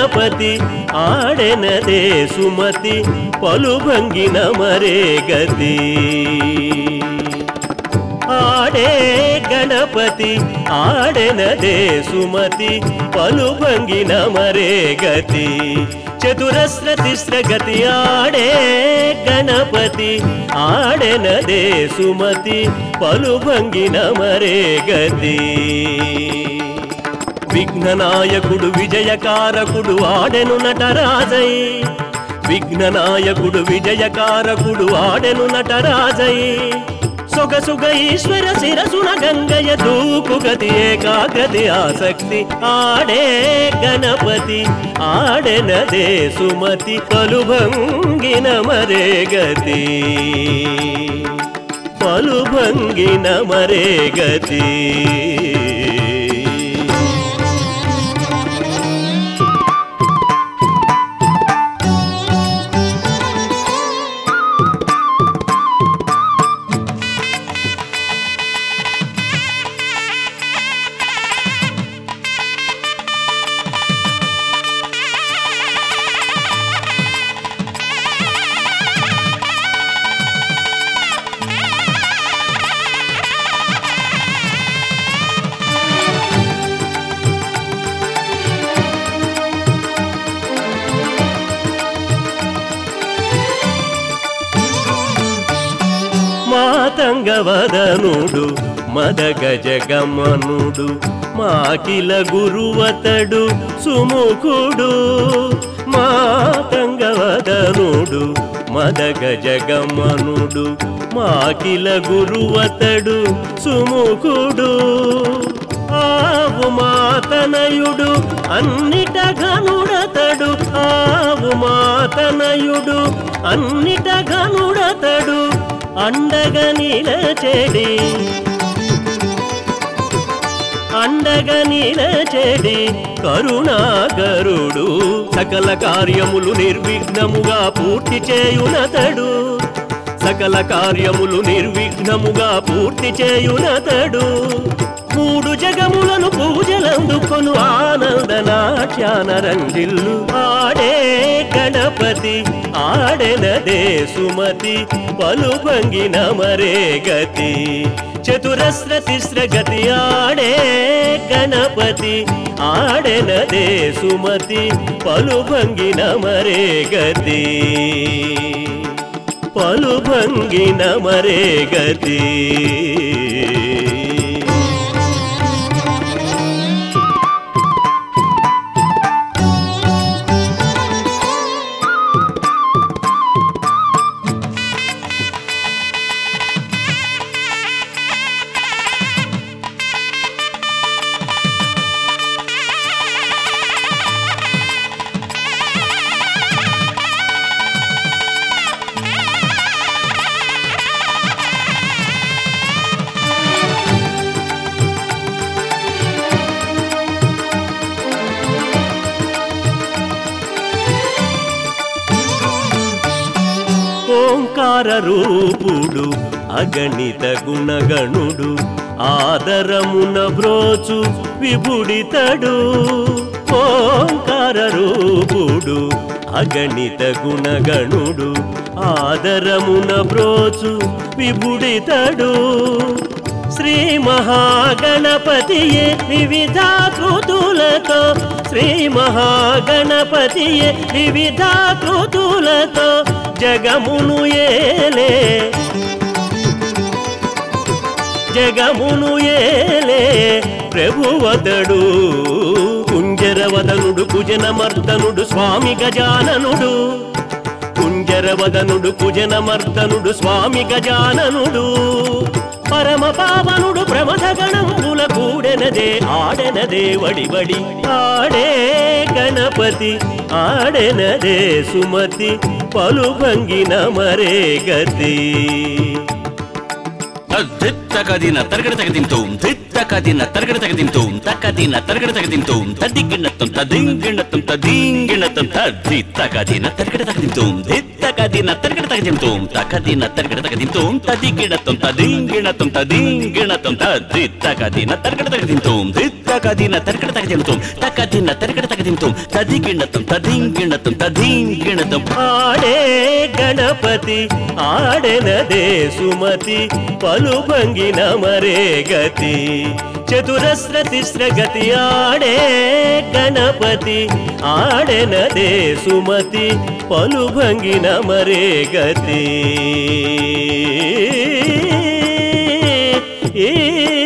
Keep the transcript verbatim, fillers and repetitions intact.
గణపతి ఆడెనదే సుమతి పలుభంగిన మరే గతి ఆడే గణపతి ఆడెనదే సుమతి పలుభంగిన మరే గతి చతురస్ర తిస్ర గతి ఆడే గణపతి ఆడెనదే సుమతి పలుభంగిన మరే గతి విఘ్ననాయకుడు విజయకారకుడు ఆడెను నటరాజై విఘ్ననాయకుడు విజయకారకుడు ఆడెను నటరాజై సొగసుగ ఈశ్వర శిరసున గంగయ దూకు గతి ఏకాగ్రతి ఆసక్తి ఆడే గణపతి ఆడెనదే సుమతి పలుభంగిన మరే గతి పలుభంగిన మరే గతి మాతంగవదనుడు మదగజగమనుడు మాకిల గురువతడు సుముఖుడు మాతంగవదనుడు మదగజగమనుడు మాకిల గురువతడు సుముఖుడు ఆవు మాతనయుడు అన్నిట ఘనుడతడు ఆవు మాతనయుడు అన్నిట ఘనుడతడు అండగా నిలచెడి అండగా నిలచెడి కరుణాకరుడు సకల కార్యములు నిర్విఘ్నముగా పూర్తి చేయునతడు సకల కార్యములు నిర్విఘ్నముగా పూర్తి చేయునతడు మూడు జగములను పూజలందుకొను ఆనంద నాట్యాన రంజిల్లు ఆడే గణపతి ఆడెనదే సుమతి పలుభంగిన మరే గతి చతురస్ర తిస్ర గతి ఆడే గణపతి ఆడెనదే సుమతి పలుభంగిన మరే గతి పలుభంగిన మరే గతి ఓంకార రూపుడు అగణిత గుణగణుడు ఆదరమున బ్రోచు విభుడితడు ఓంకార రూపుడు అగణిత గుణగణుడు ఆదరమున బ్రోచు విభుడితడు శ్రీ మహాగణపతియే వివిధాకృతులతో శ్రీ మహాగణపతియే వివిధాకృతులతో జగమును ఏలే జగమును ఏలే ప్రభువతడు కుంజరవదనుడు కుజనమర్దనుడు స్వామి గజాననుడు కుంజరవదనుడు కుజనమర్దనుడు స్వామి గజాననుడు పరమ పావనుడు ప్రమథ గణముల కూడెనదే ఆడెనదే వడివడి ఆడే గణపతి ఆడెనదే సుమతి పలుభంగిన మరే గతి దిత్త కదిన తరగడ తగదింతో దిత్త తకదిన తరగడ తగదింతో తకదిన తరగడ తగదింతో తదిగిణతం తదింగిణతం తదింగిణతం తది తకదిన తరగడ తగదింతో తకదిన తరగడ తగదింతో తకదిన తరగడ తగదింతో తదిగిణతం తదింగిణతం తదింగిణతం తది తకదిన తరగడ తగదింతో తకదిన తరగడ తగదింతో తకదిన తరగడ తగదింతో తదిగిణతం తదింగిణతం తదింగిణతం ఆడే గణపతి ఆడెనదే సుమతి పలుభంగిన మరే గతి చతురస్ర తిస్ర గతి ఆడే గణపతి ఆడెనదే సుమతి పలుభంగిన మరే గతి.